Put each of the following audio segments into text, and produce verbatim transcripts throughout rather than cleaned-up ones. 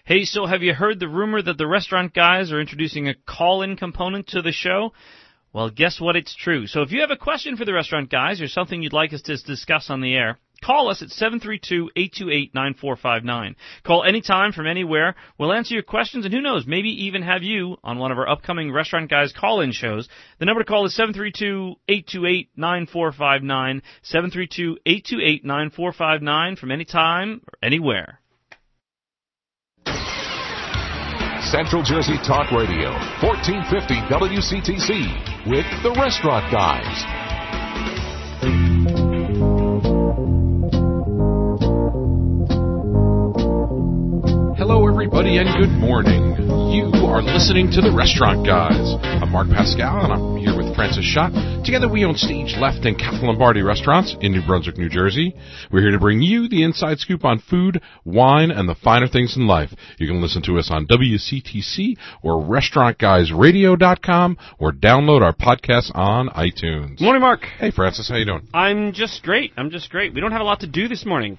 Hey, so have you heard the rumor that the restaurant guys are introducing a call-in component to the show? Well, guess what? It's true. So if you have a question for the restaurant guys or something you'd like us to discuss on the air, call us at seven three two, eight two eight, nine four five nine. Call anytime from anywhere. We'll answer your questions, and who knows, maybe even have you on one of our upcoming Restaurant Guys call-in shows. The number to call is seven three two, eight two eight, nine four five nine, seven three two, eight two eight, nine four five nine from anytime or anywhere. Central Jersey Talk Radio, fourteen fifty W C T C, with the Restaurant Guys. Hello, everybody, and good morning. You are listening to the Restaurant Guys. I'm Mark Pascal, and I'm here with Francis Schott. Together, we own Stage Left and Cafe Lombardi restaurants in New Brunswick, New Jersey. We're here to bring you the inside scoop on food, wine, and the finer things in life. You can listen to us on W C T C or restaurant guys radio dot com or download our podcast on iTunes. Morning, Mark. Hey, Francis. How you doing? I'm just great. I'm just great. We don't have a lot to do this morning.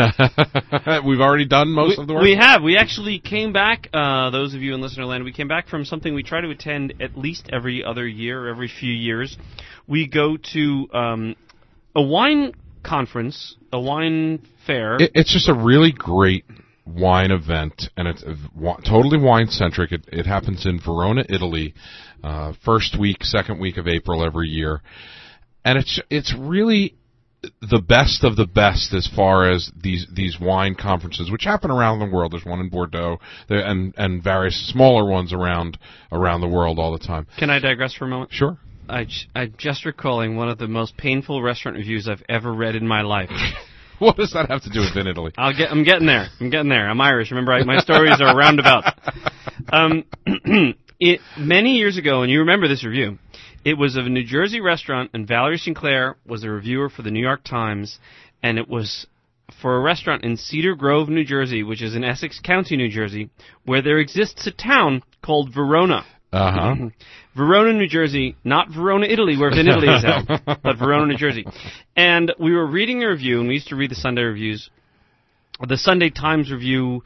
We've already done most we, of the work? We have. We actually came back, uh, those of you in listener land, we came back from something we try to attend at least every other year, or every few years. We go to um, a wine conference, a wine fair. It, it's just a really great wine event, and it's uh, totally wine-centric. It, it happens in Verona, Italy, uh, first week, second week of April every year. And it's it's really the best of the best as far as these these wine conferences, which happen around the world. There's one in Bordeaux, there, and and various smaller ones around around the world all the time. Can I digress for a moment? Sure. I, I'm just recalling one of the most painful restaurant reviews I've ever read in my life. What does that have to do with in Italy? I'll get. I'm getting there. I'm getting there. I'm Irish. Remember, I, my stories are roundabout. Um, it many years ago, and you remember this review. It was of a New Jersey restaurant, and Valerie Sinclair was a reviewer for the New York Times, and it was for a restaurant in Cedar Grove, New Jersey, which is in Essex County, New Jersey, where there exists a town called Verona. Uh-huh. Verona, New Jersey, not Verona, Italy, where Vin Italy is held, but Verona, New Jersey. And we were reading a review, and we used to read the Sunday reviews. The Sunday Times review,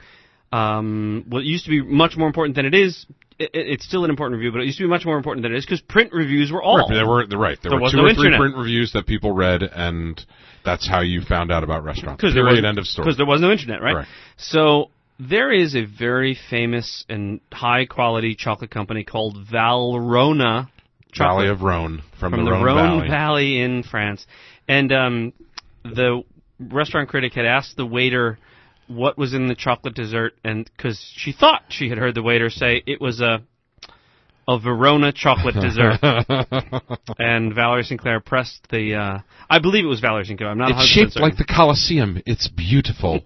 um, well, it used to be much more important than it is. It, it's still an important review, but it used to be much more important than it is because print reviews were all. Right, there were right. There, there were two no or internet. three print reviews that people read, and that's how you found out about restaurants. Period, there was, end of story. Because there was no internet, right? Right. So there is a very famous and high-quality chocolate company called Valrhona. Valley of Rhone, from, from the, the Rhone, Rhone Valley. Valley in France. And um, the restaurant critic had asked the waiter what was in the chocolate dessert, and because she thought she had heard the waiter say it was a a Verona chocolate dessert. And Valerie Sinclair pressed the, uh, I believe it was Valerie Sinclair, I'm not one hundred percent It's shaped certain. like the Colosseum. It's beautiful.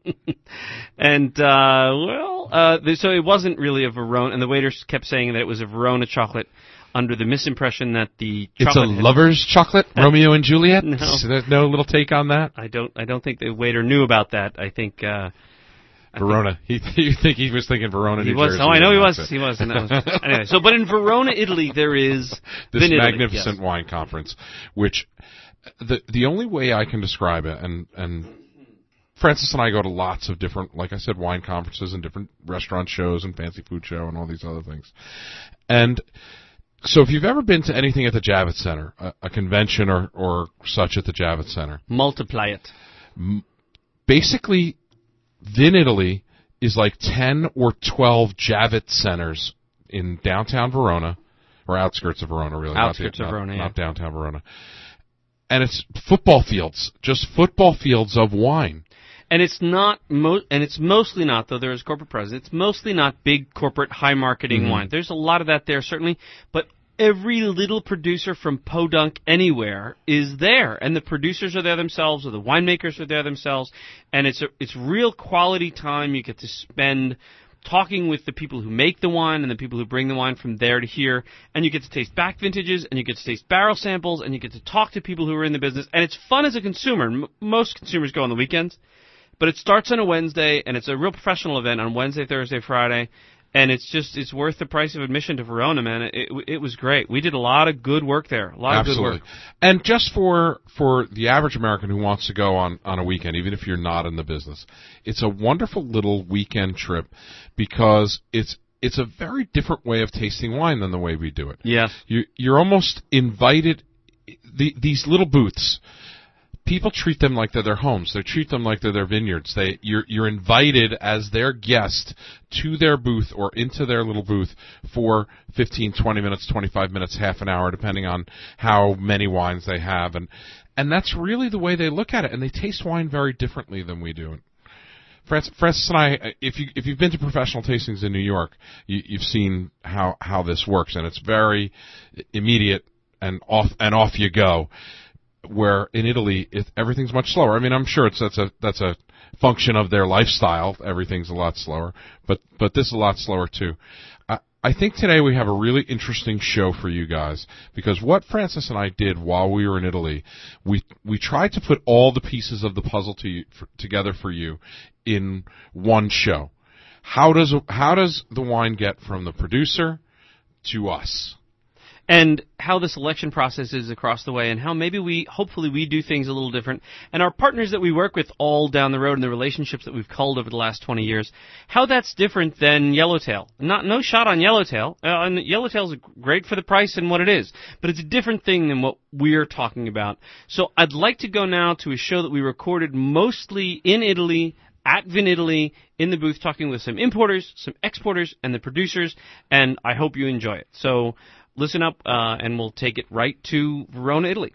And, uh, well, uh, so it wasn't really a Verona, and the waiter kept saying that it was a Verona chocolate under the misimpression that the It's a chocolate had, lover's chocolate, Romeo and Juliet? No. So there's no little take on that? I don't, I don't think the waiter knew about that. I think, uh, Verona. He, you think he was thinking Verona, He New was. Jersey? Oh, I know he was. That's it. He was. And that was anyway. So, but in Verona, Italy, there is this Vin Italy, magnificent yes. wine conference, which the the only way I can describe it, and and Francis and I go to lots of different, like I said, wine conferences and different restaurant shows and fancy food show and all these other things, and so if you've ever been to anything at the Javits Center, a, a convention or or such at the Javits Center, Multiply it. m- basically, Vin Italy is like ten or twelve Javits Centers in downtown Verona, or outskirts of Verona, really. Outskirts not, of not, Verona, yeah. Not downtown Verona. And it's football fields, just football fields of wine. And it's not, mo- and it's mostly not, though there is corporate presence, it's mostly not big corporate high marketing Mm-hmm. wine. There's a lot of that there, certainly, but every little producer from Podunk anywhere is there, and the producers are there themselves, or the winemakers are there themselves, and it's a, it's real quality time. You get to spend talking with the people who make the wine and the people who bring the wine from there to here, and you get to taste back vintages, and you get to taste barrel samples, and you get to talk to people who are in the business, and it's fun as a consumer. M- most consumers go on the weekends, but it starts on a Wednesday, and it's a real professional event on Wednesday, Thursday, Friday, And it's just, it's worth the price of admission to Verona, man. It, it, it was great. We did a lot of good work there. A lot Absolutely. of good work. And just for, for the average American who wants to go on, on a weekend, even if you're not in the business, it's a wonderful little weekend trip because it's, it's a very different way of tasting wine than the way we do it. Yes. You, you're almost invited, the, these little booths, people treat them like they're their homes. They treat them like they're their vineyards. They, you're, you're invited as their guest to their booth or into their little booth for fifteen, twenty minutes, twenty-five minutes, half an hour, depending on how many wines they have. And, and that's really the way they look at it. And they taste wine very differently than we do. Francis, Francis and I, if you, if you've been to professional tastings in New York, you, you've seen how, how this works. And it's very immediate and off, and off you go. Where in Italy, it, everything's much slower. I mean, I'm sure it's that's a that's a function of their lifestyle. Everything's a lot slower, but but this is a lot slower too. I, I think today we have a really interesting show for you guys because what Francis and I did while we were in Italy, we we tried to put all the pieces of the puzzle to you, for, together for you in one show. How does how does the wine get from the producer to us? And how the selection process is across the way, and how maybe we, hopefully we do things a little different. And our partners that we work with all down the road and the relationships that we've culled over the last twenty years, how that's different than Yellowtail. Not, no shot on Yellowtail. Uh, and Yellowtail's great for the price and what it is, but it's a different thing than what we're talking about. So I'd like to go now to a show that we recorded mostly in Italy, at VinItaly, in the booth, talking with some importers, some exporters, and the producers, and I hope you enjoy it. So listen up, uh, and we'll take it right to Verona, Italy.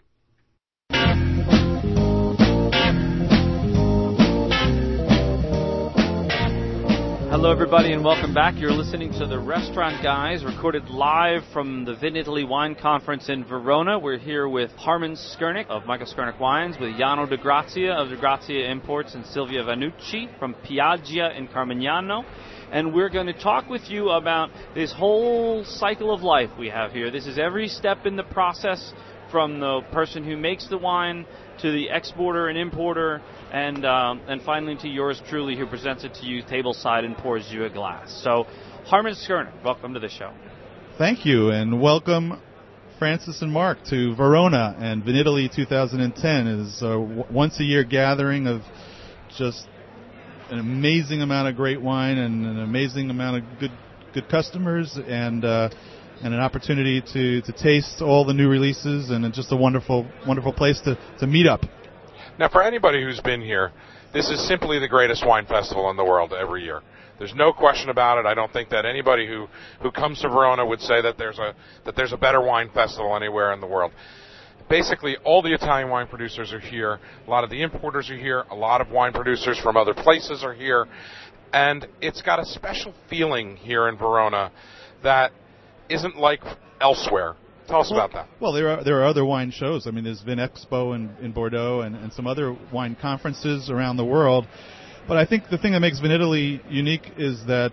Hello, everybody, and welcome back. You're listening to The Restaurant Guys, recorded live from the VinItaly Wine Conference in Verona. We're here with Harman Skurnik of Michael Skurnik Wines, with Jano De Grazia of De Grazia Imports, and Silvia Vanucci from Piaggia in Carmignano. And we're going to talk with you about this whole cycle of life we have here. This is every step in the process, from the person who makes the wine to the exporter and importer, and um, and finally to yours truly, who presents it to you tableside and pours you a glass. So, Harman Skurnik, welcome to the show. Thank you, and welcome Francis and Mark to Verona. And VinItaly twenty ten is a once-a-year gathering of just an amazing amount of great wine and an amazing amount of good good customers, and uh, and an opportunity to, to taste all the new releases, and it's just a wonderful wonderful place to, to meet up. Now, for anybody who's been here, this is simply the greatest wine festival in the world every year. There's no question about it. I don't think that anybody who, who comes to Verona would say that there's a that there's a better wine festival anywhere in the world. Basically, all the Italian wine producers are here. A lot of the importers are here. A lot of wine producers from other places are here. And it's got a special feeling here in Verona that isn't like elsewhere. Tell us well, about that. Well, there are there are other wine shows. I mean, there's Vin Expo in, in Bordeaux and, and some other wine conferences around the world. But I think the thing that makes VinItaly unique is that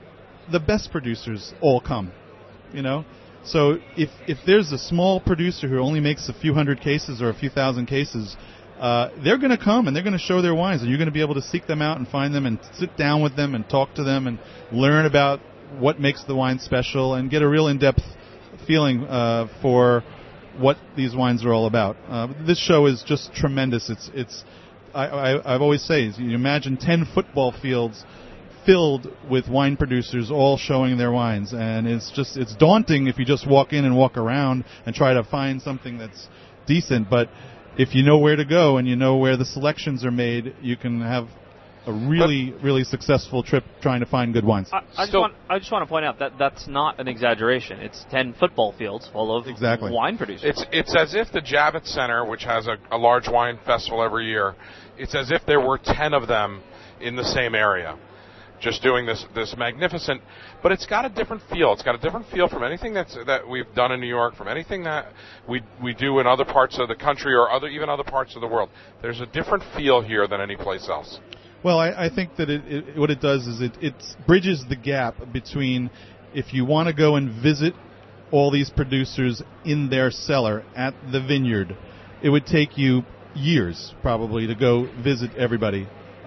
the best producers all come, you know? So if if there's a small producer who only makes a few hundred cases or a few thousand cases, uh, they're going to come and they're going to show their wines, and you're going to be able to seek them out and find them and sit down with them and talk to them and learn about what makes the wine special and get a real in-depth feeling uh, for what these wines are all about. Uh, this show is just tremendous. It's it's I, I, I've always say, you imagine ten football fields filled with wine producers all showing their wines, and it's just it's daunting if you just walk in and walk around and try to find something that's decent. But if you know where to go and you know where the selections are made, you can have a really, but, really successful trip trying to find good wines. I, I, just want, I just want to point out that that's not an exaggeration. It's ten football fields full of exactly. wine producers. It's it's as if the Javits Center, which has a, a large wine festival every year, it's as if there were ten of them in the same area, just doing this this magnificent. But it's got a different feel. It's got a different feel from anything that's that we've done in New York, from anything that we we do in other parts of the country or other even other parts of the world. There's a different feel here than any place else. Well, I, I think that it, it, what it does is it, it bridges the gap between if you want to go and visit all these producers in their cellar at the vineyard, it would take you years probably to go visit everybody.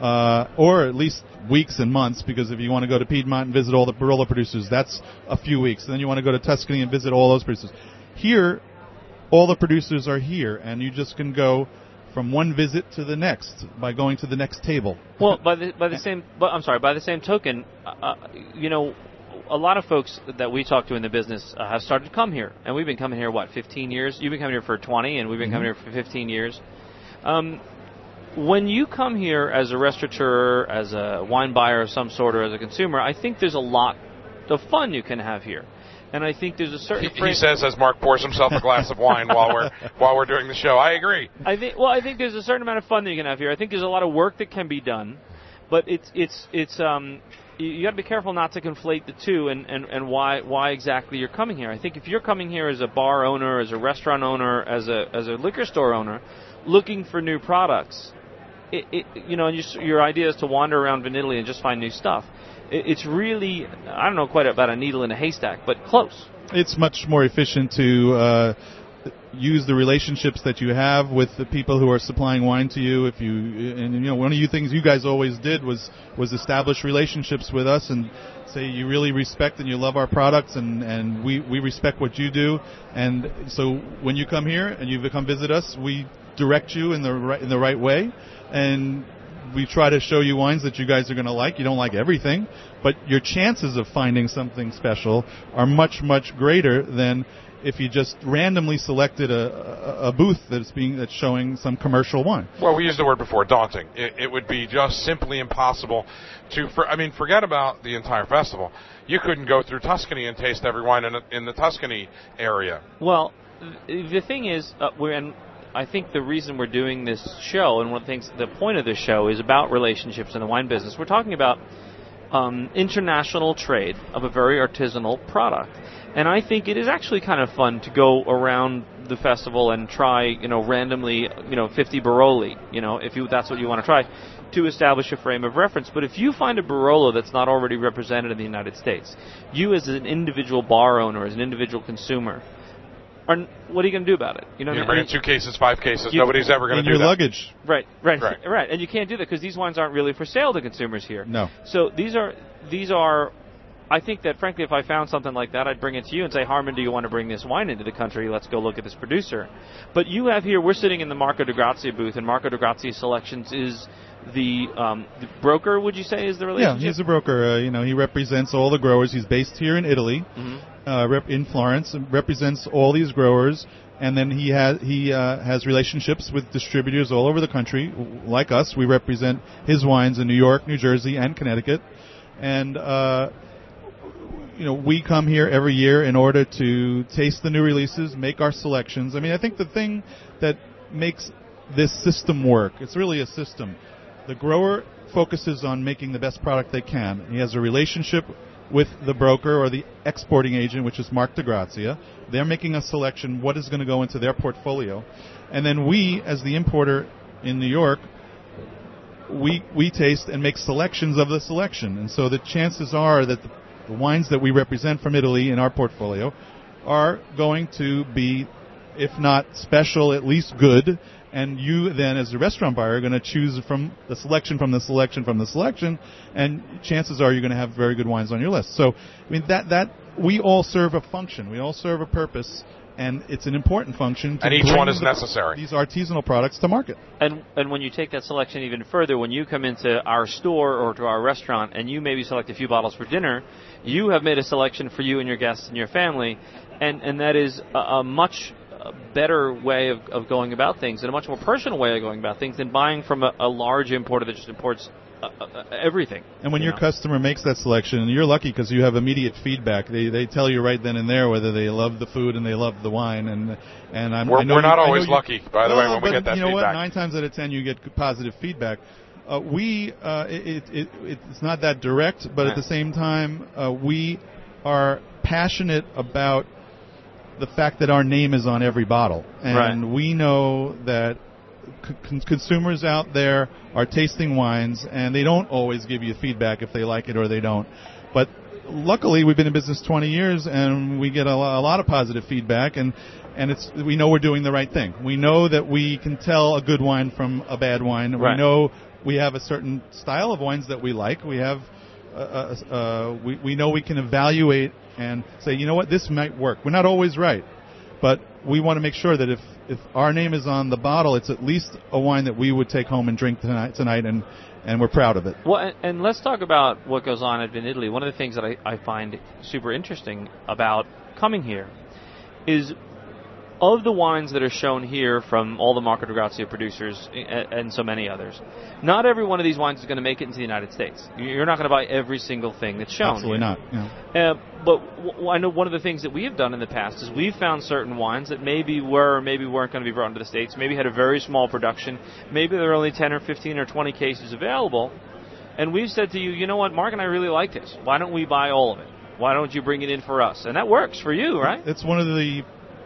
uh, or at least weeks and months, because if you want to go to Piedmont and visit all the Barolo producers, that's a few weeks. And then you want to go to Tuscany and visit all those producers. Here, all the producers are here, and you just can go from one visit to the next by going to the next table. Well, by the by the same, but I'm sorry, by the same token, uh, you know, a lot of folks that we talk to in the business uh, have started to come here, and we've been coming here what, fifteen years? You've been coming here for twenty, and we've been mm-hmm. coming here for fifteen years. Um, when you come here as a restaurateur, as a wine buyer of some sort, or as a consumer, I think there's a lot of fun you can have here. And I think there's a certain. He, he says as Mark pours himself a glass of wine while we're while we're doing the show. I agree. I think. Well, I think there's a certain amount of fun that you can have here. I think there's a lot of work that can be done, but it's it's it's um you, you got to be careful not to conflate the two and, and, and why why exactly you're coming here. I think if you're coming here as a bar owner, as a restaurant owner, as a as a liquor store owner, looking for new products, it, it you know, and you, your idea is to wander around Vinitaly and just find new stuff. It's really, I don't know quite about a needle in a haystack, but close. It's much more efficient to uh, use the relationships that you have with the people who are supplying wine to you. If you, and you know, one of the things you guys always did was was establish relationships with us and say you really respect and you love our products, and and we we respect what you do. And so when you come here and you come visit us, we direct you in the right in the right way, and we try to show you wines that you guys are going to like. You don't like everything, but your chances of finding something special are much, much greater than if you just randomly selected a, a, a booth that's being that's showing some commercial wine. Well, we used the word before, daunting. It, it would be just simply impossible to. For, I mean, forget about the entire festival. You couldn't go through Tuscany and taste every wine in, in the Tuscany area. Well, the thing is, uh, we're in. I think the reason we're doing this show, and one of the things, the point of this show is about relationships in the wine business. We're talking about um, international trade of a very artisanal product. And I think it is actually kind of fun to go around the festival and try, you know, randomly, you know, fifty Barolo, you know, if you that's what you want to try, to establish a frame of reference. But if you find a Barolo that's not already represented in the United States, you as an individual bar owner, as an individual consumer, Are, what are you going to do about it? You know, you I mean, bring in two cases, five cases. Nobody's ever going to do your that. luggage. Right, right, right, right. And you can't do that because these wines aren't really for sale to consumers here. No. So these are these are. I think that frankly, if I found something like that, I'd bring it to you and say, Harmon, do you want to bring this wine into the country? Let's go look at this producer. But you have here, we're sitting in the Marco di Grazia booth, and Marco di Grazia Selections is the, um, the broker. Would you say is the relationship? Yeah, he's a broker. Uh, you know, he represents all the growers. He's based here in Italy, mm-hmm. uh, rep- in Florence, and represents all these growers. And then he has he uh, has relationships with distributors all over the country, like us. We represent his wines in New York, New Jersey, and Connecticut. And uh, you know, we come here every year in order to taste the new releases, make our selections. I mean, I think the thing that makes this system work, it's really a system. The grower focuses on making the best product they can. He has a relationship with the broker or the exporting agent, which is Marc di Grazia. They're making a selection, what is going to go into their portfolio. And then we, as the importer in New York, we we taste and make selections of the selection. And so the chances are that the, the wines that we represent from Italy in our portfolio are going to be, if not special, at least good. And you then, as a restaurant buyer, are going to choose from the selection from the selection from the selection, and chances are you're going to have very good wines on your list. So, I mean, that that we all serve a function, we all serve a purpose, and it's an important function. To and each bring one is the, necessary. These artisanal products to market. And and when you take that selection even further, when you come into our store or to our restaurant, and you maybe select a few bottles for dinner, you have made a selection for you and your guests and your family, and and that is a, a much a better way of, of going about things and a much more personal way of going about things than buying from a, a large importer that just imports uh, uh, everything. And when you your know? customer makes that selection, and you're lucky because you have immediate feedback. They they tell you right then and there whether they love the food and they love the wine. And and I'm, we're, I know we're not you, always you, lucky, by the no, way, when but we get that you know feedback. what? Nine times out of ten, you get positive feedback. Uh, we uh, it, it it's not that direct, but at the same time, uh, we are passionate about the fact that our name is on every bottle. And right. we know that c- consumers out there are tasting wines, and they don't always give you feedback if they like it or they don't. But luckily, we've been in business twenty years, and we get a, lo- a lot of positive feedback, and and it's we know we're doing the right thing. We know that we can tell a good wine from a bad wine. Right. We know we have a certain style of wines that we like. We have uh, uh, uh, we we know we can evaluate and say, you know what, this might work. We're not always right, but we want to make sure that if if our name is on the bottle, it's at least a wine that we would take home and drink tonight tonight and. And we're proud of it. Well, and, and let's talk about what goes on at Vinitaly. One of the things that I, I find super interesting about coming here is of the wines that are shown here from all the Marco di Grazia producers and, and so many others, not every one of these wines is going to make it into the United States. You're not going to buy every single thing that's shown. Absolutely here. not. Yeah. Uh, but w- I know one of the things that we have done in the past is we've found certain wines that maybe were or maybe weren't going to be brought into the States, maybe had a very small production, maybe there are only ten or fifteen or twenty cases available, and we've said to you, you know what, Mark and I really like this. Why don't we buy all of it? Why don't you bring it in for us? And that works for you, right? It's one of the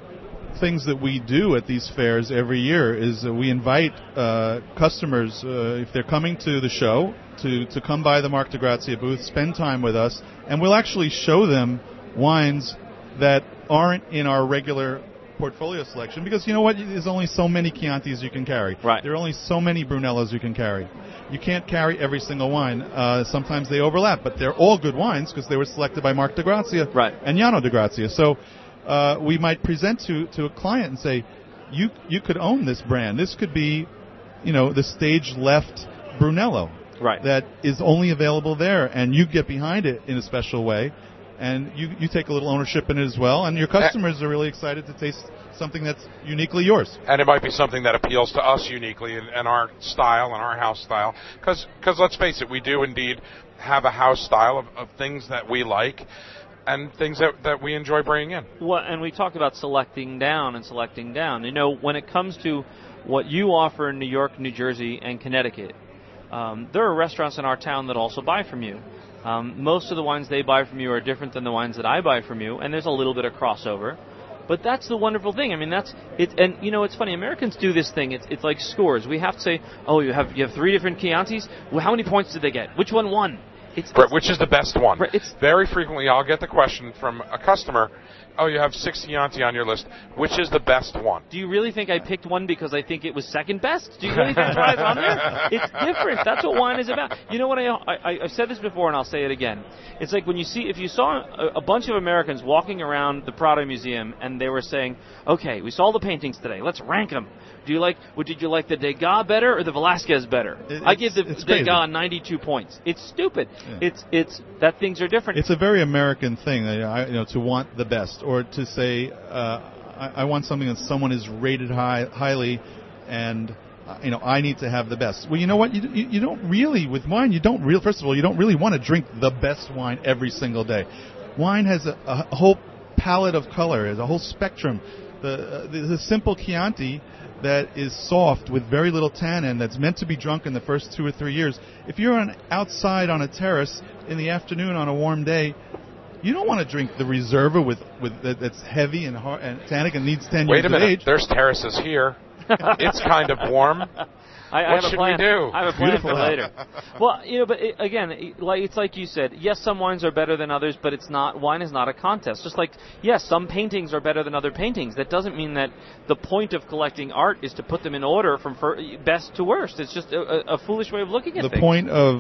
things that we do at these fairs every year is that we invite uh, customers, uh, if they're coming to the show, to, to come by the Marco di Grazia booth, spend time with us, and we'll actually show them wines that aren't in our regular portfolio selection, because you know what, there's only so many Chiantis you can carry. Right. There are only so many Brunellos you can carry. You can't carry every single wine. Uh, sometimes they overlap, but they're all good wines because they were selected by Marco di Grazia Right. and Llano di Grazia. So uh, we might present to, to a client and say, you you could own this brand. This could be, you know, the stage left Brunello. Right. That is only available there, and you get behind it in a special way, and you, you take a little ownership in it as well, and your customers are really excited to taste something that's uniquely yours. And it might be something that appeals to us uniquely and, and our style and our house style. Because let's face it, we do indeed have a house style of, of things that we like and things that, that we enjoy bringing in. Well, and we talked about selecting down and selecting down. You know, when it comes to what you offer in New York, New Jersey, and Connecticut, um, there are restaurants in our town that also buy from you. Um, most of the wines they buy from you are different than the wines that I buy from you, and there's a little bit of crossover. But that's the wonderful thing. I mean, that's it. And you know, it's funny. Americans do this thing. It's it's like scores. We have to say, oh, you have you have three different Chiantis. Well, how many points did they get? Which one won? It's, Right, it's which is the best one? Right, it's, Very frequently, I'll get the question from a customer, oh, you have six Chianti on your list. Which is the best one? do you really think I picked one because I think it was second best? Do you really think that's why it's on there? It's different. That's what wine is about. You know what? I, I I've said this before, and I'll say it again. It's like when you see, if you saw a, a bunch of Americans walking around the Prado Museum, and they were saying, "Okay, we saw the paintings today. Let's rank them. Do you like? Well, did you like the Degas better or the Velasquez better?" It, I give the it's Degas crazy. ninety-two points. It's stupid. Yeah. It's it's that things are different. It's a very American thing, uh, you know, to want the best, or to say, uh, I, I want something that someone is rated high, highly, and uh, you know, I need to have the best. Well, you know what? You, you, you don't really, with wine, you don't real. First of all, you don't really want to drink the best wine every single day. Wine has a, a whole palette of color, has a whole spectrum. The, uh, the the simple Chianti that is soft with very little tannin, that's meant to be drunk in the first two or three years. If you're on outside on a terrace in the afternoon on a warm day, you don't want to drink the Reserva with with that, that's heavy and hard and tannic and needs ten Wait years a minute, of age. there's terraces here. It's kind of warm. I, I What have a should plan. we do? I have a plan Beautiful for out. later. Well, you know, but it, again, it, like it's like you said. Yes, some wines are better than others, but it's not. Wine is not a contest. Just like yes, some paintings are better than other paintings. That doesn't mean that the point of collecting art is to put them in order from fir- best to worst. It's just a, a, a foolish way of looking at The things. point of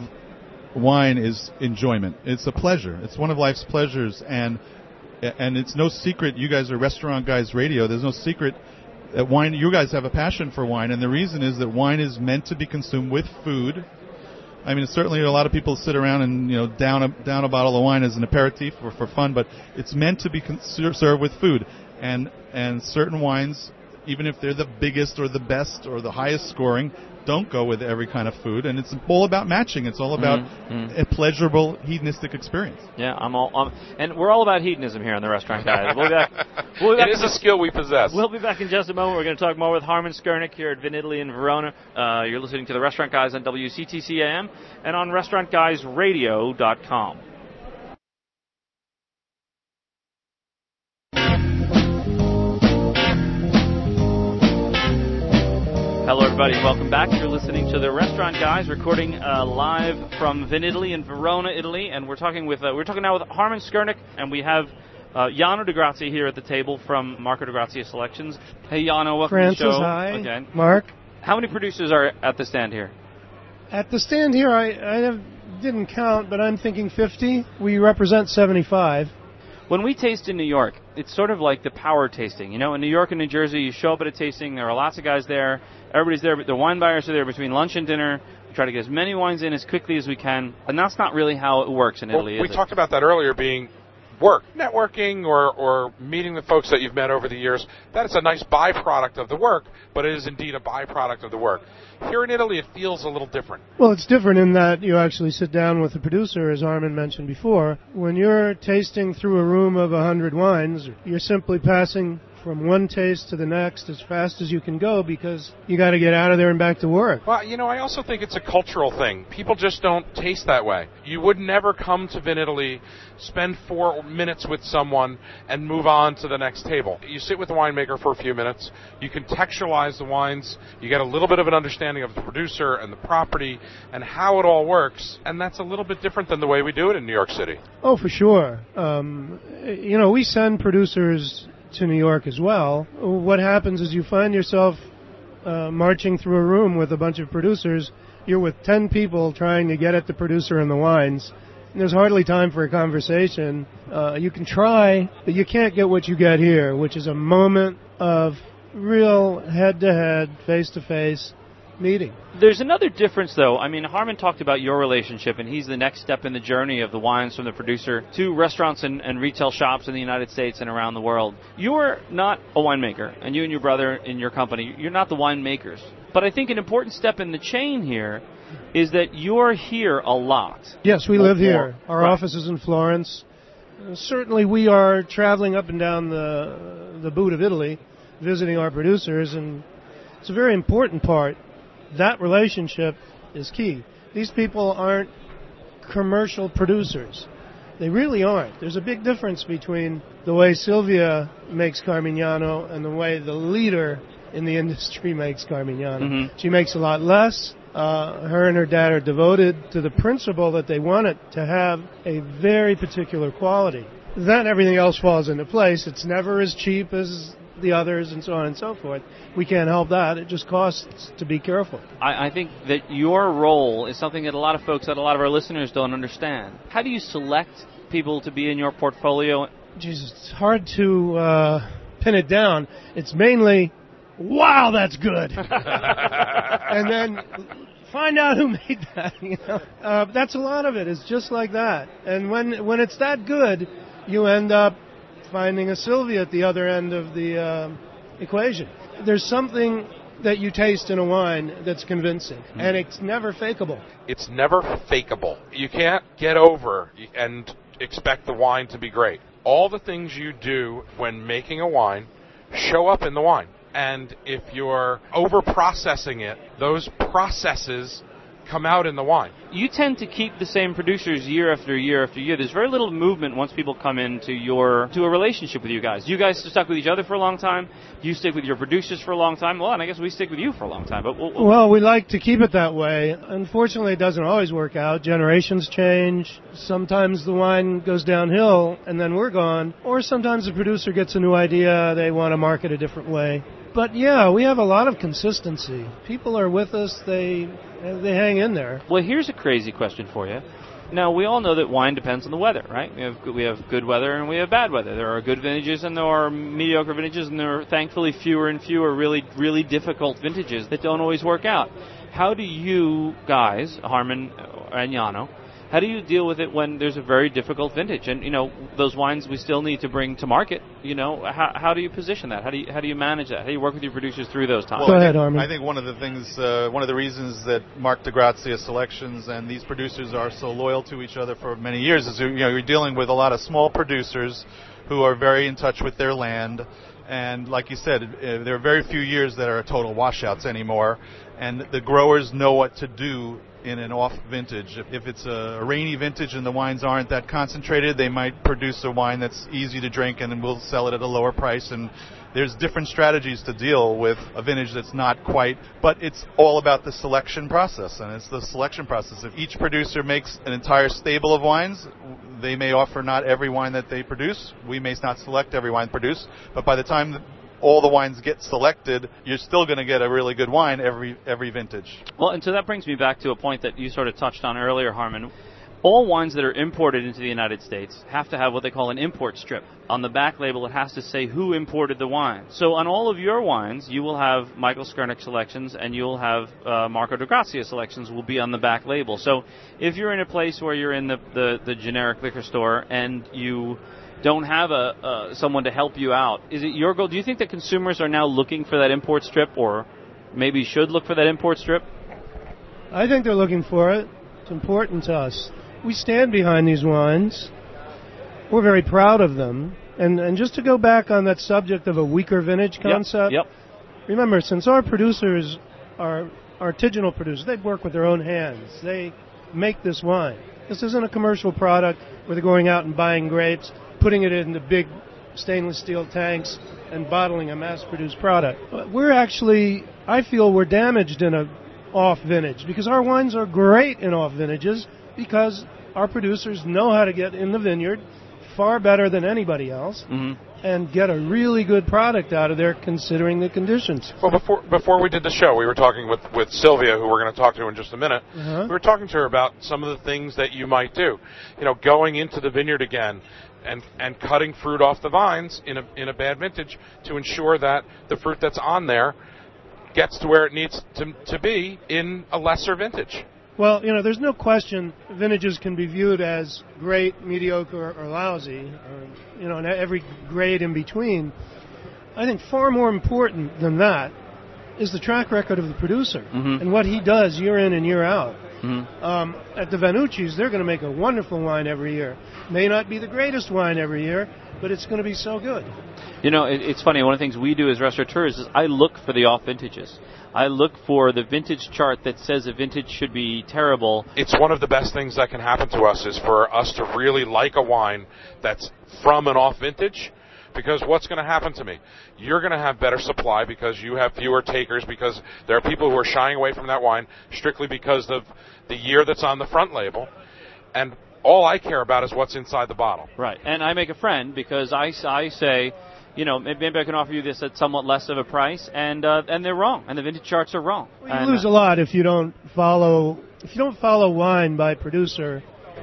wine is enjoyment. It's a pleasure. It's one of life's pleasures, and and it's no secret. You guys are Restaurant Guys Radio. There's no secret that wine. You guys have a passion for wine, and the reason is that wine is meant to be consumed with food. I mean, certainly a lot of people sit around and you know down a down a bottle of wine as an aperitif or for fun, but it's meant to be con- served with food. And and certain wines, even if they're the biggest or the best or the highest scoring, don't go with every kind of food. And it's all about matching. It's all about Mm-hmm. a pleasurable, hedonistic experience. Yeah, I'm all, I'm, and we're all about hedonism here on the Restaurant Guys. We'll be back. We'll be back It is a skill we possess. We'll be back in just a moment. We're going to talk more with Harman Skurnik here at Vinitaly in Verona. Uh, you're listening to the Restaurant Guys on W C T C A M and on restaurant guys radio dot com. Hello, everybody. Welcome back. You're listening to the Restaurant Guys, recording uh, live from Vin Italy in Verona, Italy, and we're talking with uh, we're talking now with Harman Skurnik, and we have uh, Jano DeGrazia here at the table from Marco DeGrazia Selections. Hey, Jano, welcome Francis, to the show. hi. Again. Mark. How many producers are at the stand here? At the stand here, I, I have, didn't count, but I'm thinking fifty. We represent seventy-five. When we taste in New York, it's sort of like the power tasting. You know, in New York and New Jersey, you show up at a tasting, there are lots of guys there, everybody's there, but the wine buyers are there between lunch and dinner. We try to get as many wines in as quickly as we can, and that's not really how it works in Italy, well, we is talked it? about that earlier being work, networking, or, or meeting the folks that you've met over the years. That is a nice byproduct of the work, but it is indeed a byproduct of the work. Here in Italy, it feels a little different. Well, it's different in that you actually sit down with the producer, as Armin mentioned before. When you're tasting through a room of one hundred wines, you're simply passing from one taste to the next as fast as you can go because you got to get out of there and back to work. Well, you know, I also think it's a cultural thing. People just don't taste that way. You would never come to Vin Italy, spend four minutes with someone, and move on to the next table. You sit with the winemaker for a few minutes, you contextualize the wines, you get a little bit of an understanding of the producer and the property and how it all works, and that's a little bit different than the way we do it in New York City. Oh, for sure. Um, you know, we send producers to New York as well. What happens is you find yourself uh, marching through a room with a bunch of producers. You're with ten people trying to get at the producer and the wines. And there's hardly time for a conversation. Uh, you can try, but you can't get what you get here, which is a moment of real head-to-head, face-to-face meeting. There's another difference, though. I mean, Harman talked about your relationship, and he's the next step in the journey of the wines from the producer to restaurants and, and retail shops in the United States and around the world. You're not a winemaker, and you and your brother in your company, you're not the winemakers. But I think an important step in the chain here is that you're here a lot. Yes, we live here. Our right. office is in Florence. Uh, certainly we are traveling up and down the, the boot of Italy, visiting our producers, and it's a very important part. That relationship is key. These people aren't commercial producers. They really aren't. There's a big difference between the way Sylvia makes Carmignano and the way the leader in the industry makes Carmignano. Mm-hmm. She makes a lot less. Uh, her and her dad are devoted to the principle that they want it to have a very particular quality. Then everything else falls into place. It's never as cheap as the others and so on and so forth. We can't help that. It just costs to be careful. I, I think that your role is something that a lot of folks, that a lot of our listeners don't understand. How do you select people to be in your portfolio? Jesus, it's hard to uh, pin it down. It's mainly, wow, that's good. And then find out who made that. You know? uh, that's a lot of it. It's just like that. And when when it's that good, you end up finding a Sylvia at the other end of the uh, equation. There's something that you taste in a wine that's convincing, mm. and it's never fakeable. It's never fakeable. You can't get over and expect the wine to be great. All the things you do when making a wine show up in the wine. And if you're over-processing it, those processes come out in the wine. You tend to keep the same producers year after year after year. There's very little movement once people come into your to a relationship with you guys. You guys stuck with each other for a long time. You stick with your producers for a long time. Well, and I guess we stick with you for a long time. But we'll, we'll well, we like to keep it that way. Unfortunately, it doesn't always work out. Generations change. Sometimes the wine goes downhill, and then we're gone. Or sometimes the producer gets a new idea. They want to market a different way. But yeah, we have a lot of consistency. People are with us. They they hang in there. Well, here's a crazy question for you. Now, we all know that wine depends on the weather, right? We have we have good weather and we have bad weather. There are good vintages and there are mediocre vintages, and there are thankfully fewer and fewer really, really difficult vintages that don't always work out. How do you guys, Harman and Jano, how do you deal with it when there's a very difficult vintage? And, you know, those wines we still need to bring to market, you know, how, how do you position that? How do you how do you manage that? How do you work with your producers through those times? Well, Go ahead, Armin. I think one of the things, uh, one of the reasons that Mark DeGrazia Selections and these producers are so loyal to each other for many years is, you know, you're dealing with a lot of small producers who are very in touch with their land. And like you said, uh, there are very few years that are total washouts anymore. And the growers know what to do in an off vintage. If, if it's a rainy vintage and the wines aren't that concentrated, they might produce a wine that's easy to drink and then we'll sell it at a lower price. And there's different strategies to deal with a vintage that's not quite, but it's all about the selection process, and it's the selection process. If each producer makes an entire stable of wines, they may offer not every wine that they produce. We may not select every wine produced, but by the time all the wines get selected, you're still going to get a really good wine every every vintage. Well, and so that brings me back to a point that you sort of touched on earlier, Harmon. All wines that are imported into the United States have to have what they call an import strip. On the back label, it has to say who imported the wine. So on all of your wines, you will have Michael Skurnik selections and you'll have uh, Marco de Grazia selections will be on the back label. So if you're in a place where you're in the, the, the generic liquor store and you don't have a uh, someone to help you out, is it your goal? Do you think that consumers are now looking for that import strip, or maybe should look for that import strip? I think they're looking for it. It's important to us. We stand behind these wines. We're very proud of them. And and just to go back on that subject of a weaker vintage concept, Yep. yep. Remember, since our producers are artisanal producers, they work with their own hands. They make this wine. This isn't a commercial product where they're going out and buying grapes, putting it into big stainless steel tanks, and bottling a mass-produced product. We're actually, I feel we're damaged in a off vintage because our wines are great in off vintages because our producers know how to get in the vineyard far better than anybody else, mm-hmm. and get a really good product out of there considering the conditions. Well, before before we did the show, we were talking with, with Sylvia, who we're going to talk to in just a minute. Uh-huh. We were talking to her about some of the things that you might do. You know, going into the vineyard again and and cutting fruit off the vines in a in a bad vintage to ensure that the fruit that's on there gets to where it needs to to be in a lesser vintage. Well, you know, there's no question vintages can be viewed as great, mediocre, or lousy, or, you know, and every grade in between. I think far more important than that is the track record of the producer mm-hmm. and what he does year in and year out. Mm-hmm. Um, at the Vanucci's, they're going to make a wonderful wine every year. May not be the greatest wine every year, but it's going to be so good. You know, it, it's funny. One of the things we do as restaurateurs is I look for the off vintages. I look for the vintage chart that says a vintage should be terrible. It's one of the best things that can happen to us is for us to really like a wine that's from an off vintage. Because what's going to happen to me? You're going to have better supply because you have fewer takers, because there are people who are shying away from that wine strictly because of the year that's on the front label. And all I care about is what's inside the bottle. Right. And I make a friend because I, I say, you know, maybe I can offer you this at somewhat less of a price, and uh, and they're wrong, and the vintage charts are wrong. Well, you and, lose a lot if you don't follow if you don't follow wine by producer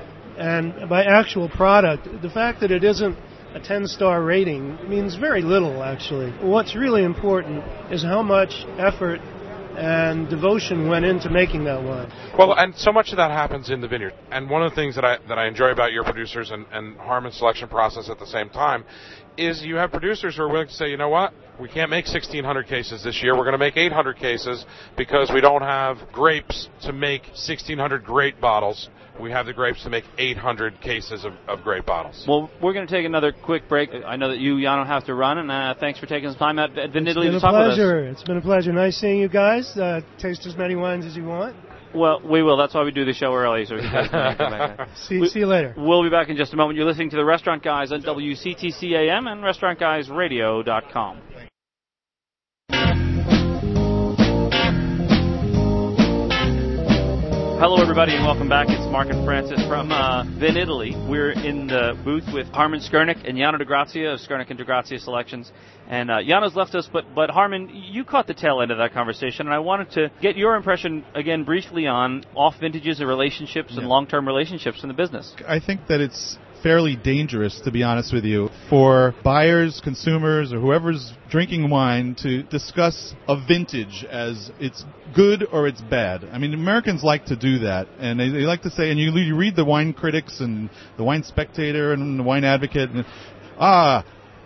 and by actual product. The fact that it isn't a ten-star rating means very little, actually. What's really important is how much effort and devotion went into making that wine. Well, and so much of that happens in the vineyard. And one of the things that I that I enjoy about your producers and, and Harmon's selection process at the same time is you have producers who are willing to say, you know what, we can't make sixteen hundred cases this year. We're going to make eight hundred cases because we don't have grapes to make sixteen hundred great bottles. We have the grapes to make eight hundred cases of, of great bottles. Well, we're going to take another quick break. I know that you, Jano, have to run, and uh, thanks for taking some time out at Vin Italy to talk with us. It's been a pleasure. It's been a pleasure. Nice seeing you guys. Uh, taste as many wines as you want. Well, we will. That's why we do the show early, so you guys can come back. see, we, see you later. We'll be back in just a moment. You're listening to the Restaurant Guys on W C T C A M and restaurant guys radio dot com. Hello, everybody, and welcome back. It's Mark and Francis from uh, Vin Italy. We're in the booth with Harmon Skurnik and Jano de Grazia of Skurnik and de Grazia Selections. And uh, Jano's left us, but, but Harmon, you caught the tail end of that conversation, and I wanted to get your impression, again, briefly on off-vintages of relationships yeah. and long-term relationships in the business. I think that it's fairly dangerous, to be honest with you, for buyers, consumers, or whoever's drinking wine to discuss a vintage as it's good or it's bad. I mean, Americans like to do that, and they, they like to say, and you, you read the wine critics and the Wine Spectator and the Wine Advocate, and ah,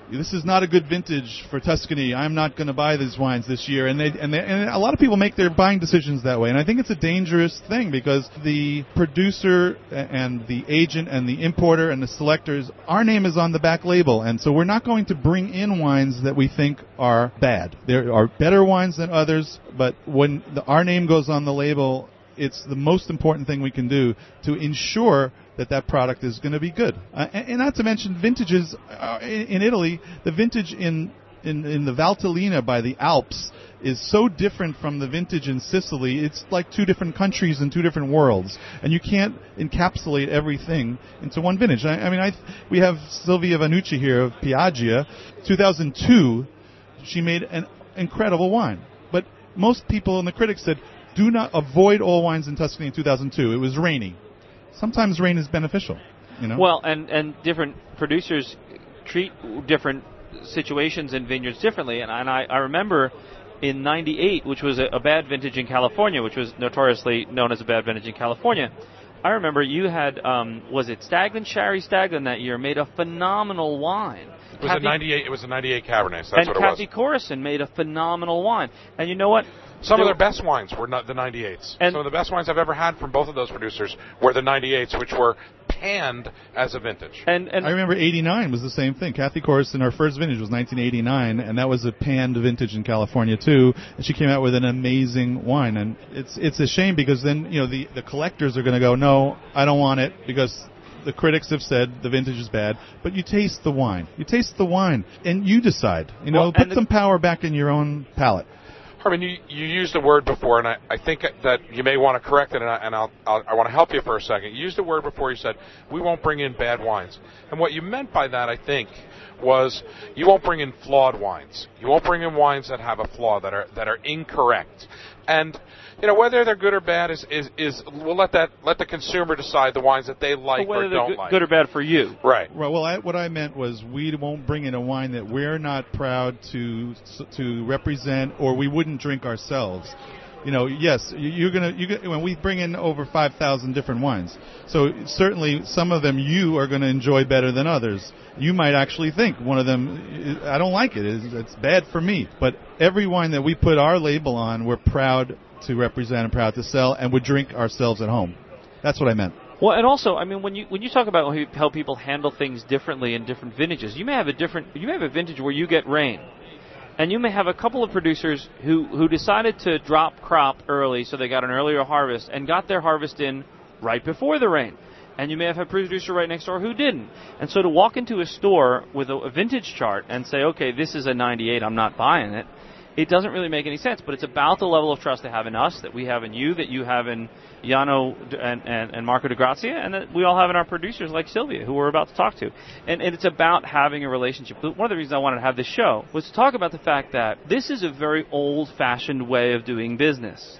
this is not a good vintage for Tuscany. I'm not going to buy these wines this year. And they, and they, and a lot of people make their buying decisions that way. And I think it's a dangerous thing because the producer and the agent and the importer and the selectors, our name is on the back label. And so we're not going to bring in wines that we think are bad. There are better wines than others, but when the, our name goes on the label, it's the most important thing we can do to ensure that that product is going to be good. Uh, and, and not to mention vintages uh, in, in Italy, the vintage in, in, in the Valtellina by the Alps is so different from the vintage in Sicily. It's like two different countries and two different worlds. And you can't encapsulate everything into one vintage. I, I mean, I, we have Silvia Vanucci here of Piaggia. two thousand two, she made an incredible wine. But most people and the critics said, do not avoid all wines in Tuscany in two thousand two. It was rainy. Sometimes rain is beneficial, you know. Well, and and different producers treat different situations in vineyards differently. And, and I, I remember in ninety-eight, which was a, a bad vintage in California, which was notoriously known as a bad vintage in California. I remember you had, um, was it Staglin? Sherry Staglin that year made a phenomenal wine. It was Kathy, a ninety-eight. It was a ninety-eight Cabernet. So that's and what Kathy it was. Corison made a phenomenal wine. And you know what? Some there, of their best wines were not the ninety-eights. And Some of the best wines I've ever had from both of those producers were the ninety-eights, which were panned as a vintage. And, and I remember eighty-nine was the same thing. Kathy Corison, her first vintage was nineteen eighty-nine, and that was a panned vintage in California too. And she came out with an amazing wine. And it's it's a shame because then you know the the collectors are going to go, no, I don't want it because the critics have said the vintage is bad. But you taste the wine. You taste the wine, and you decide. You know, well, put the, some power back in your own palate. Herman, you, you used a word before, and I, I think that you may want to correct it, and, I, and I'll, I'll, I want to help you for a second. You used a word before. You said, we won't bring in bad wines. And what you meant by that, I think, was you won't bring in flawed wines. You won't bring in wines that have a flaw, that are that are incorrect. And, you know, whether they're good or bad is, is, is we'll let that let the consumer decide the wines that they like whether or they're don't good, like. good or bad for you. Right. Right. Well, I, what I meant was we won't bring in a wine that we're not proud to to represent, or we wouldn't drink ourselves. You know, yes, you're gonna you when we bring in over five thousand different wines, so certainly some of them you are going to enjoy better than others. You might actually think one of them, I don't like it, it's bad for me. But every wine that we put our label on, we're proud to represent and proud to sell, and would drink ourselves at home. That's what I meant. Well, and also, I mean, when you when you talk about how people handle things differently in different vintages, you may have a different you may have a vintage where you get rain, and you may have a couple of producers who who decided to drop crop early, so they got an earlier harvest and got their harvest in right before the rain. And you may have a producer right next door who didn't. And so to walk into a store with a, a vintage chart and say, okay, this is a ninety-eight, I'm not buying it, it doesn't really make any sense. But it's about the level of trust they have in us, that we have in you, that you have in Jano and, and, and Marco de Grazia, and that we all have in our producers like Sylvia, who we're about to talk to. And, and it's about having a relationship. One of the reasons I wanted to have this show was to talk about the fact that this is a very old-fashioned way of doing business.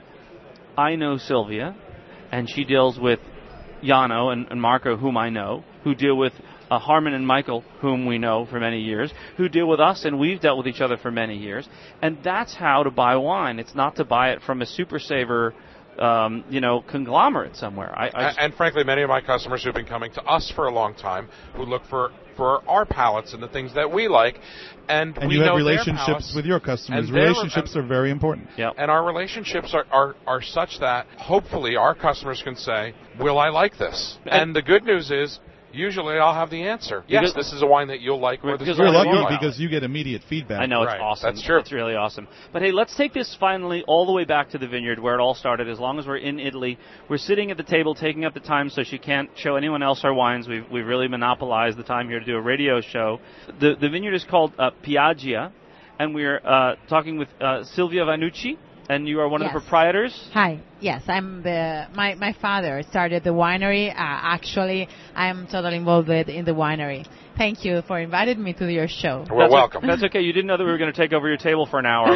I know Sylvia, and she deals with Jano and, and Marco, whom I know, who deal with uh, Harman and Michael, whom we know for many years, who deal with us, and we've dealt with each other for many years. And that's how to buy wine. It's not to buy it from a super saver, um, you know, conglomerate somewhere. I, I and, and frankly, many of my customers who've been coming to us for a long time, who look for, for our palates and the things that we like, and, and we you have know relationships their palates, with your customers. and their- Relationships and- are very important. Yep. And our relationships are, are, are such that hopefully our customers can say, will I like this? And, And- the good news is, usually I'll have the answer. Yes, Because- this is a wine that you'll like. Or this Because is You're a wine lucky you won't like. because you get immediate feedback. I know, it's Right. awesome. That's true. It's really awesome. But hey, let's take this finally all the way back to the vineyard where it all started. As long as we're in Italy, we're sitting at the table taking up the time so she can't show anyone else our wines. We've, we've really monopolized the time here to do a radio show. The, the vineyard is called uh, Piaggia, and we're uh, talking with uh, Silvia Vanucci, and you are one Yes. of the proprietors. Hi. Yes, I'm the. My my father started the winery. Uh, actually, I'm totally involved with, in the winery. Thank you for inviting me to your show. Well, That's welcome. O- that's okay. You didn't know that we were going to take over your table for an hour.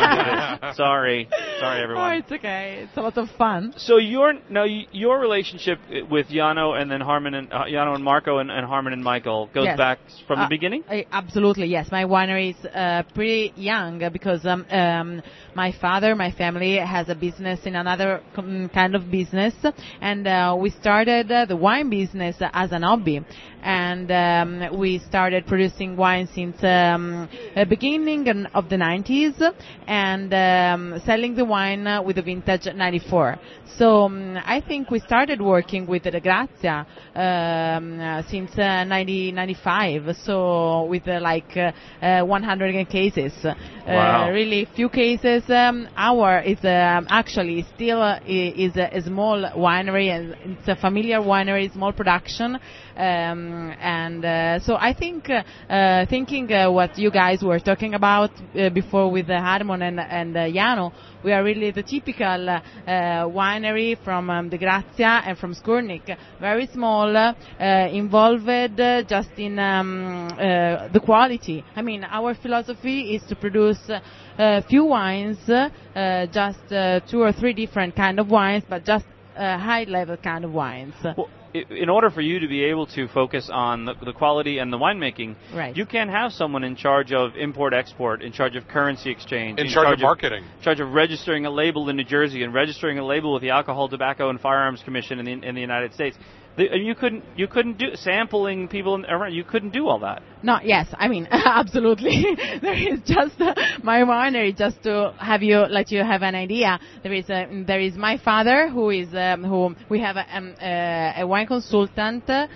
Sorry, sorry, Oh, everyone. it's okay. It's a lot of fun. So your now y- your relationship with Jano and then Harman and uh, Jano and Marco and, and Harman and Michael goes Yes. back from Uh, the beginning. I- absolutely, yes. My winery is uh, pretty young uh, because um, um, my father, my family has a business in another other com- kind of business, and uh, we started uh, the wine business as an hobby. And um, we started producing wine since um, the beginning of the nineties, and um, selling the wine uh, with the vintage ninety-four. So um, I think we started working with the Grazia um, uh, since uh, nineteen ninety-five. So with uh, like uh, uh, one hundred cases, Wow. uh, really few cases. Um, our is um, actually still uh, is a, a small winery, and it's a familiar winery, small production. Um, and uh, so I think, uh, uh, thinking uh, what you guys were talking about uh, before with uh, Harmon and, and uh, Jano, we are really the typical uh, winery from um, the Grazia and from Skørnik. Very small, uh, involved uh, just in um, uh, the quality. I mean, our philosophy is to produce uh, few wines, uh, just uh, two or three different kind of wines, but just uh, high-level kind of wines. Well, in order for you to be able to focus on the, the quality and the winemaking, right. you can't have someone in charge of import-export, in charge of currency exchange, In, in charge, of marketing. in charge of registering a label in New Jersey and registering a label with the Alcohol, Tobacco, and Firearms Commission in the, in the United States. The, you couldn't, you couldn't do sampling people around. You couldn't do all that. No, yes, I mean, absolutely. There is just uh, my winery, just to have you, let you have an idea. There is a, there is my father, who is, um, who we have a, um, uh, a wine consultant, uh,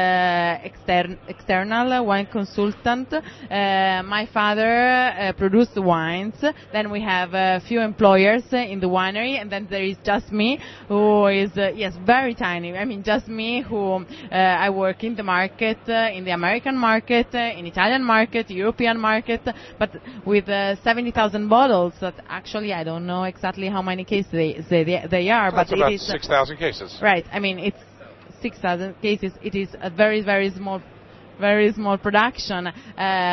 extern, external wine consultant. Uh, my father uh, produced the wines. Then we have a few employers uh, in the winery, and then there is just me, who is, uh, yes, very tiny. I mean, just me, who uh, I work in the market, uh, in the American market, uh, in Italian market, European market, but with uh, seventy thousand bottles. That actually I don't know exactly how many cases they they, they are, That's but about it is six thousand cases. Right. I mean, it's six thousand cases. It is a very very small. Very small production. Um,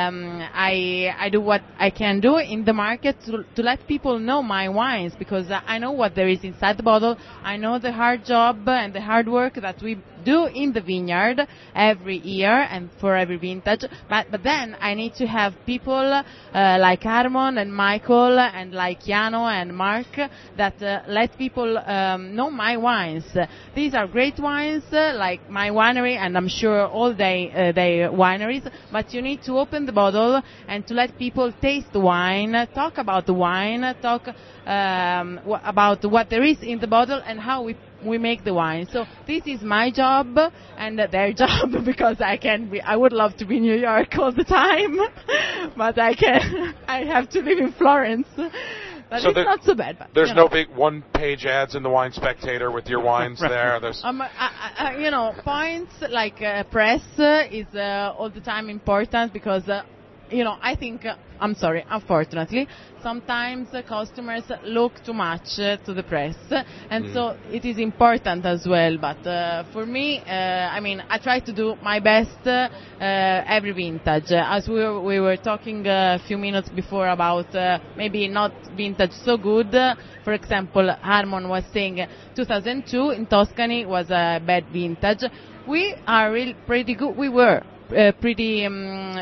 I I do what I can do in the market to, to let people know my wines, because I know what there is inside the bottle. I know the hard job and the hard work that we do in the vineyard every year and for every vintage. But but then I need to have people uh, like Harmon and Michael and like Jano and Mark that uh, let people um, know my wines. These are great wines, uh, like my winery, and I'm sure all they uh, they wineries, but you need to open the bottle and to let people taste the wine, talk about the wine, talk um, w- about what there is in the bottle and how we we make the wine. So this is my job and their job, because I can be, I would love to be in New York all the time, but I can I have to live in Florence. But So it's there- not so bad. But, There's you no know. big one-page ads in the Wine Spectator with your wines there. There's Um, I, I, you know, points like uh, press uh, is uh, all the time important, because, uh, you know, I think, uh, I'm sorry, unfortunately, sometimes uh, customers look too much uh, to the press, and Mm. so it is important as well. But uh, for me, uh, I mean, I try to do my best uh, uh, every vintage. Uh, as we were, we were talking uh, a few minutes before about uh, maybe not vintage so good. Uh, for example, Harmon was saying uh, two thousand two in Tuscany was a bad vintage. We are really pretty good. We were. Uh, pretty um,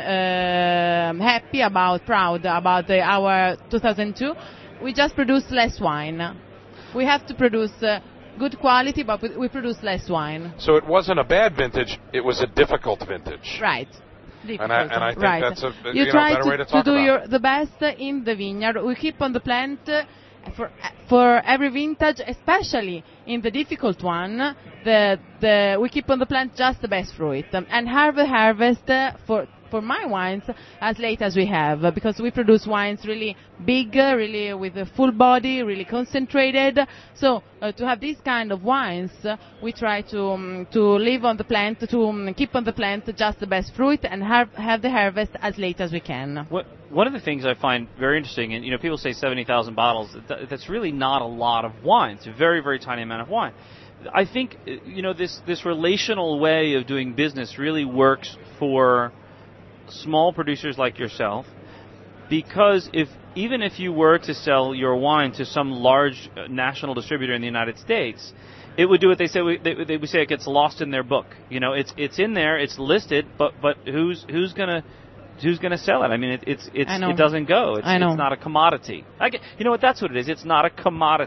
uh, happy about, proud about uh, our two thousand two. We just produced less wine. We have to produce uh, good quality, but we, we produce less wine. So it wasn't a bad vintage, it was a difficult vintage. Right. And I, and I think right. that's a you you know, try better to, way to to talk do about your, it. the best in the vineyard. We keep on the plant uh, for for every vintage, especially in the difficult one. The the we keep on the plant just the best fruit, um, and harvest harvest uh, for. For my wines, as late as we have, uh, because we produce wines really big, uh, really with a full body, really concentrated. So uh, to have these kind of wines, uh, we try to um, to live on the plant, to um, keep on the plant just the best fruit, and have have the harvest as late as we can. What, one of the things I find very interesting, and you know, people say seventy thousand bottles. Th- that's really not a lot of wine. It's a very, very tiny amount of wine. I think you know this this relational way of doing business really works for small producers like yourself, because if even if you were to sell your wine to some large uh, national distributor in the United States, it would do what they say. We, they, they would say it gets lost in their book. You know, it's it's in there, it's listed, but but who's who's gonna who's gonna sell it? I mean, it, it's it's I know. it doesn't go. It's, I know. it's not a commodity. I get, you know what? That's what it is. It's not a commodity.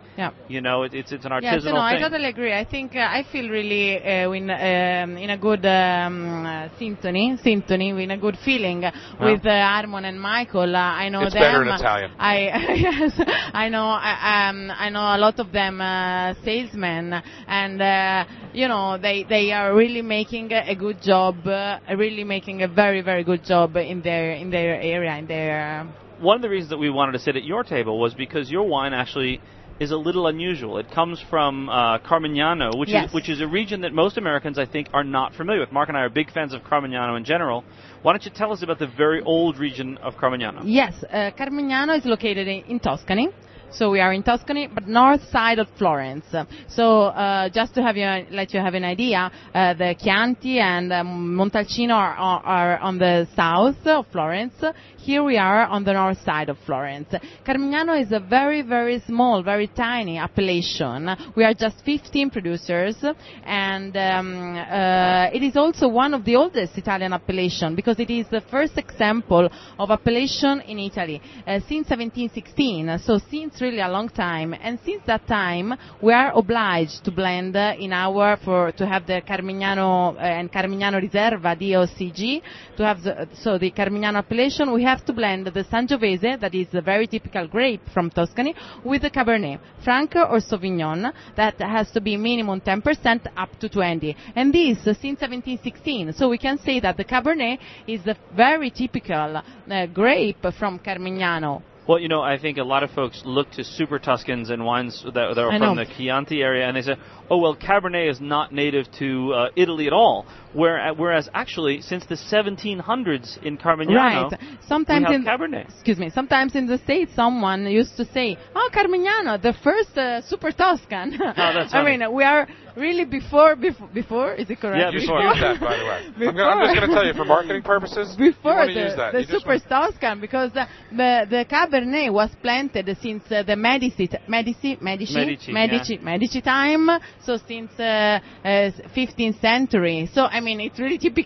Yeah. You know, it, it's it's an artisanal yes, no, I thing. totally agree. I think uh, I feel really uh, in um, in a good um, uh, symphony, symphony, in a good feeling with uh, Armon and Michael. Uh, I know It's them. better in Italian. I yes, I know. I, um, I know a lot of them uh, salesmen, and uh, you know they they are really making a good job, uh, really making a very very good job in their in their area in their. One of the reasons that we wanted to sit at your table was because your wine actually is a little unusual. It comes from uh, Carmignano, which Yes. is which is a region that most Americans, I think, are not familiar with. Mark and I are big fans of Carmignano in general. Why don't you tell us about the very old region of Carmignano? Yes, uh, Carmignano is located in, in Tuscany. So we are in Tuscany, but north side of Florence. So uh, just to have you let you have an idea, uh, the Chianti and um, Montalcino are, are, are on the south of Florence. Here we are on the north side of Florence. Carmignano is a very, very small, very tiny appellation. We are just fifteen producers, and um, uh, it is also one of the oldest Italian appellation because it is the first example of appellation in Italy uh, since seventeen sixteen. So since really a long time, and since that time we are obliged to blend uh, in our for to have the Carmignano uh, and Carmignano Riserva D O C G to have the, so the Carmignano appellation. We have to blend the Sangiovese, that is a very typical grape from Tuscany, with the Cabernet Franc or Sauvignon that has to be minimum ten percent up to twenty, and this uh, since seventeen sixteen. So we can say that the Cabernet is a very typical uh, grape from Carmignano. Well, you know, I think a lot of folks look to super Tuscans and wines that, that are I from know. the Chianti area, and they say, oh, well, Cabernet is not native to uh, Italy at all. Where, whereas, actually, since the seventeen hundreds in Carmignano, Right. Sometimes we have in Cabernet. Excuse me. Sometimes in the States, someone used to say, "Oh, Carmignano, the first uh, super Tuscan." Oh, that's I funny. mean, we are really before, before, before. Is it correct? Yeah, You should before. use that, by the way. I'm, gonna, I'm just going to tell you, for marketing purposes, you Before want to the, use that. the You just super want- Tuscan, because uh, the the Cabernet was planted since uh, the Medici, Medici, Medici, Medici, Medici, Medici time. So since uh, uh, fifteenth century. So I mean, it's really typical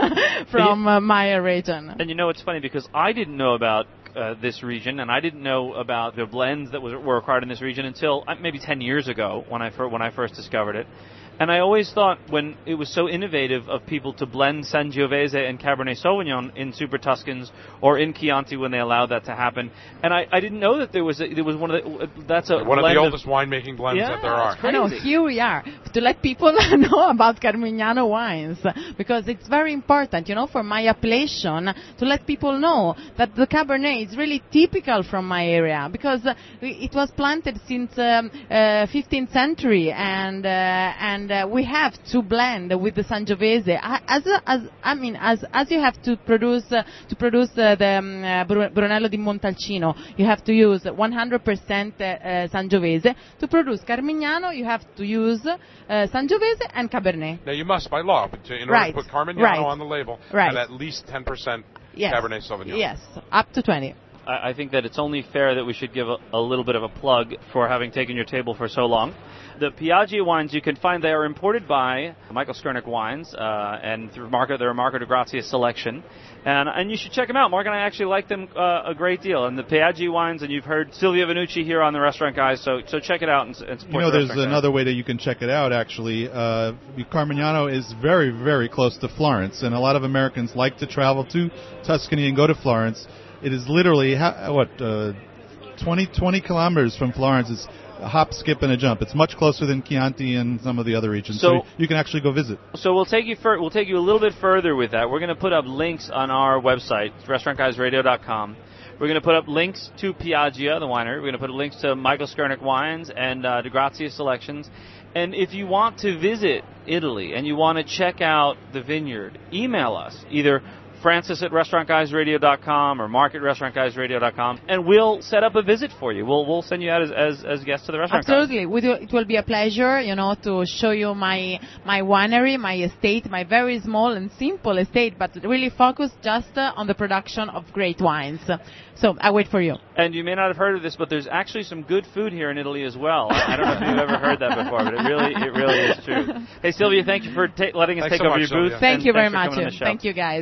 from uh, my region. And you know, it's funny because I didn't know about uh, this region, and I didn't know about the blends that was, were required in this region until uh, maybe ten years ago when I, fir- when I first discovered it. And I always thought when it was so innovative of people to blend Sangiovese and Cabernet Sauvignon in Super Tuscans or in Chianti when they allowed that to happen. And I, I didn't know that there was a, there was one of the, that's a One of blend the oldest winemaking blends Yeah, that there are. it's I know, crazy. here we are to let people know about Carmignano wines because it's very important, you know, for my appellation to let people know that the Cabernet is really typical from my area because uh, it was planted since um, uh, fifteenth century and uh, and uh, we have to blend with the Sangiovese as as I mean as as you have to produce uh, to produce uh, the um, uh, Bru- Brunello di Montalcino, you have to use one hundred percent uh, uh, Sangiovese. To produce Carmignano, you have to use uh, Sangiovese and Cabernet. Now, you must, by law, but to, in order Right, to put Carmignano right, on the label, right. have at least ten percent Yes. Cabernet Sauvignon. Yes, up to twenty. I I think that it's only fair that we should give a, a little bit of a plug for having taken your table for so long. The Piaggi wines you can find, they are imported by Michael Skurnik Wines uh, and through Marco, they're a Marco de Grazia selection. And and you should check them out. Mark and I actually like them uh, a great deal. And the Piaggi wines, and you've heard Silvia Venucci here on the Restaurant Guys, so so check it out and, and support You know, the there's Restaurant another way that you can check it out, actually. Uh, Carmignano is very, very close to Florence, and a lot of Americans like to travel to Tuscany and go to Florence. It is literally, ha- what, uh, twenty, twenty kilometers from Florence. It's a hop, skip, and a jump. It's much closer than Chianti and some of the other regions, so, So- you can actually go visit. So we'll take you fur- we'll take you a little bit further with that. We're going to put up links on our website, restaurant guys radio dot com. We're going to put up links to Piaggia, the winery. We're going to put links to Michael Skurnik Wines and uh, De Grazia Selections. And if you want to visit Italy and you want to check out the vineyard, email us either Francis at restaurant guys radio dot com or Mark at restaurant guys radio dot com, and we'll set up a visit for you. We'll we'll send you out as as, as guests to the restaurant. Guys. Absolutely, we do, it will be a pleasure, you know, to show you my my winery, my estate, my very small and simple estate, but really focused just uh, on the production of great wines. So I wait for you. And you may not have heard of this, but there's actually some good food here in Italy as well. I don't know if you've ever heard that before, but it really it really is true. Hey Sylvia, thank you for ta- letting us Thanks take so over much, your booth. Sylvia. Thank and you very thanks for much. coming on the show. Thank you, guys. And Harm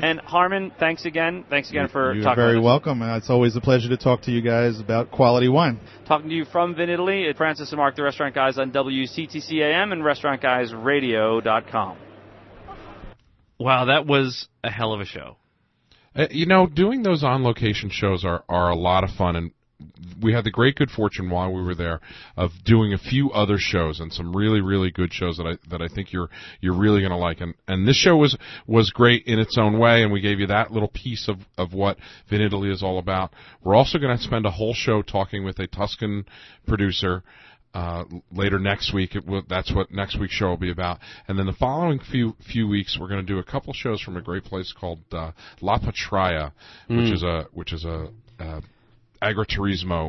Harmon, thanks again. Thanks again for You're talking very with us. welcome. And it's always a pleasure to talk to you guys about quality wine. Talking to you from Vin Italy, Francis and Mark, the Restaurant Guys on W C T C A M and restaurant guys radio dot com. Wow, that was a hell of a show. Uh, you know, doing those on-location shows are, are a lot of fun, and we had the great good fortune while we were there of doing a few other shows and some really, really good shows that I that I think you're you're really going to like. And and this show was was great in its own way, and we gave you that little piece of of what Vin Italy is all about. We're also going to spend a whole show talking with a Tuscan producer. Uh, later next week, it will, that's what next week's show will be about. And then the following few few weeks, we're going to do a couple shows from a great place called uh, La Patraia, Mm. which is a which is a uh, agriturismo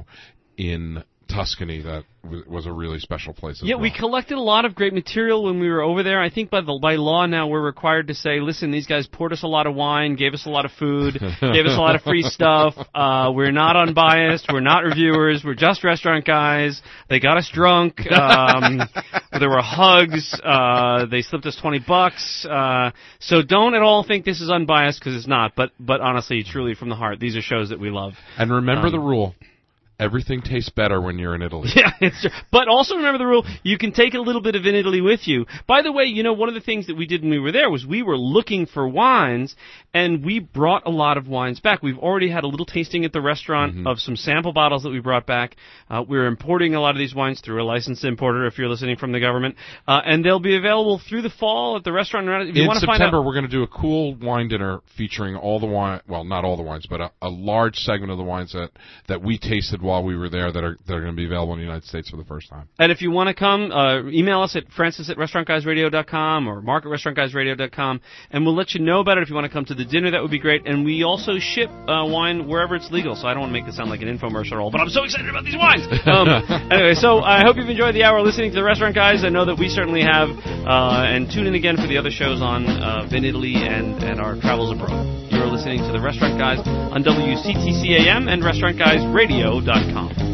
in Tuscany that w- was a really special place as Yeah, well. we collected a lot of great material when we were over there. I think by the by law now we're required to say, listen, these guys poured us a lot of wine, gave us a lot of food, gave us a lot of free stuff. Uh, we're not unbiased. We're not reviewers. We're just restaurant guys. They got us drunk. Um, there were hugs. Uh, they slipped us twenty bucks. Uh, so don't at all think this is unbiased, because it's not. But but honestly, truly from the heart, these are shows that we love. And remember Um, the rule. Everything tastes better when you're in Italy. Yeah, it's true. But also remember the rule, you can take a little bit of in Italy with you. By the way, you know, one of the things that we did when we were there was we were looking for wines, and we brought a lot of wines back. We've already had a little tasting at the restaurant Mm-hmm. of some sample bottles that we brought back. Uh, we're importing a lot of these wines through a licensed importer, if you're listening from the government. Uh, and they'll be available through the fall at the restaurant. If you In want to find September, out, we're going to do a cool wine dinner featuring all the wine, well, not all the wines, but a, a large segment of the wines that, that we tasted while we were there that are, that are going to be available in the United States for the first time. And if you want to come, uh, email us at francis at restaurant guys radio dot com or mark at restaurant guys radio dot com, and we'll let you know about it. If you want to come to the dinner, that would be great. And we also ship uh, wine wherever it's legal, so I don't want to make this sound like an infomercial at all, but I'm so excited about these wines! Um, anyway, so I hope you've enjoyed the hour listening to the Restaurant Guys. I know that we certainly have. Uh, and tune in again for the other shows on uh, Vin Italy and, and our travels abroad. You're listening to the Restaurant Guys on W C T C A M and restaurant guys radio dot com.